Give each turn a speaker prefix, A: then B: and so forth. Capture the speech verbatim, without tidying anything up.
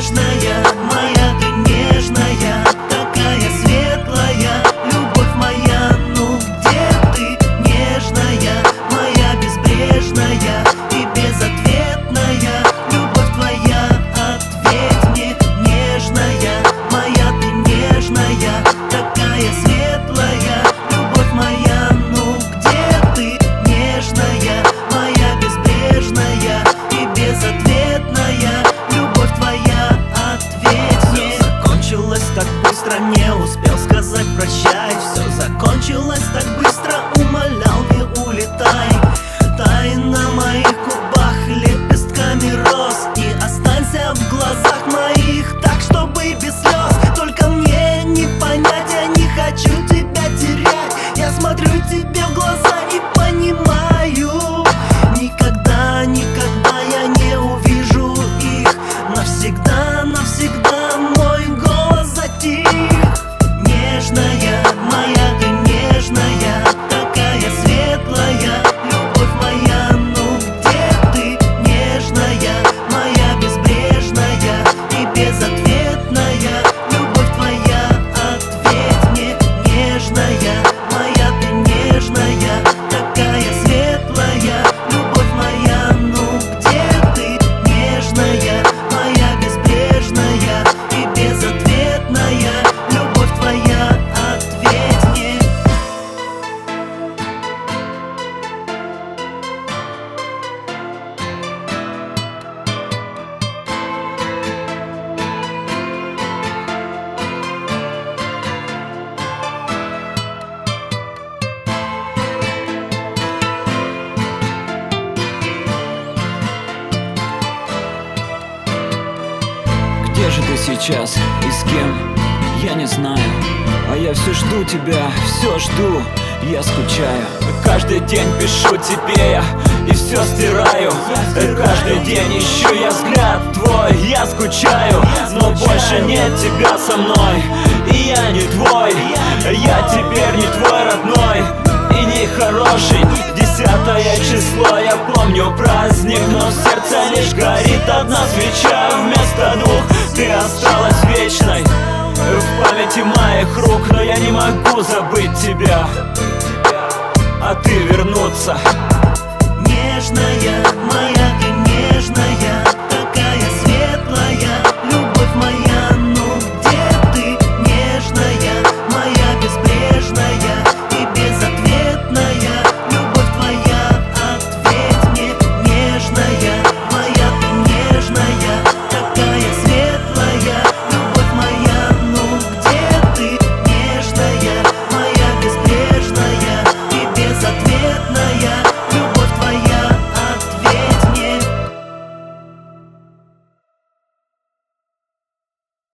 A: нежная, моя ты нежная, такая светлая, любовь моя, ну где ты, нежная, моя безбрежная и безответная, любовь твоя, ответь мне, нежная, моя ты нежная, такая светлая, любовь моя, ну где ты, нежная, моя безбрежная и безответная, любовь твоя, ответь мне. Все закончилось так быстро, не успел сказать прощай. Все закончилось так быстро, умолял, не улетай. Тай на моих губах лепестками роз и останься в глазах моих так, чтобы без слез. Только мне не понять, я не хочу тебя терять. Я смотрю тебе в глаза и понимаю, никогда, никогда я не увижу их. Навсегда, навсегда мой голос затих. Нежная, моя ты нежная, такая светлая, любовь моя, ну где ты, нежная, моя безбрежная и безответная, любовь твоя, ответь мне, нежная, моя ты нежная, такая светлая, любовь моя, ну где ты, нежная, моя безбрежная и безответная, любовь твоя, ответь мне.
B: Где же ты сейчас и с кем? Я не знаю. А я все жду тебя, все жду, я скучаю. Каждый день пишу тебе я и все стираю. Каждый день ищу я взгляд твой, я скучаю. Но больше нет тебя со мной, и я не твой. Я теперь не твой родной и не хороший. Десятое число, я помню праздник, но в сердце лишь горит одна свеча вместо двух. Ты осталась вечной в памяти моих рук, но я не могу забыть тебя, а ты вернуться